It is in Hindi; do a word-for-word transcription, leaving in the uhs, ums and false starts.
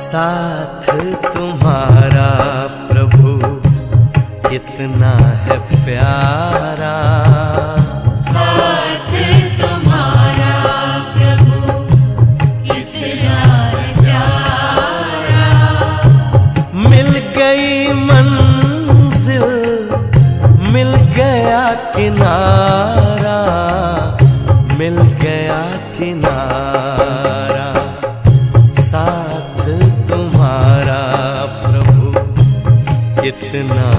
साथ तुम्हारा प्रभु कितना है प्यारा, साथ तुम्हारा प्रभु कितना है प्यारा। मिल गई मंजिल, मिल गया किनारा, मिल गया किनारा। साथ तुम्हारा प्रभु कितना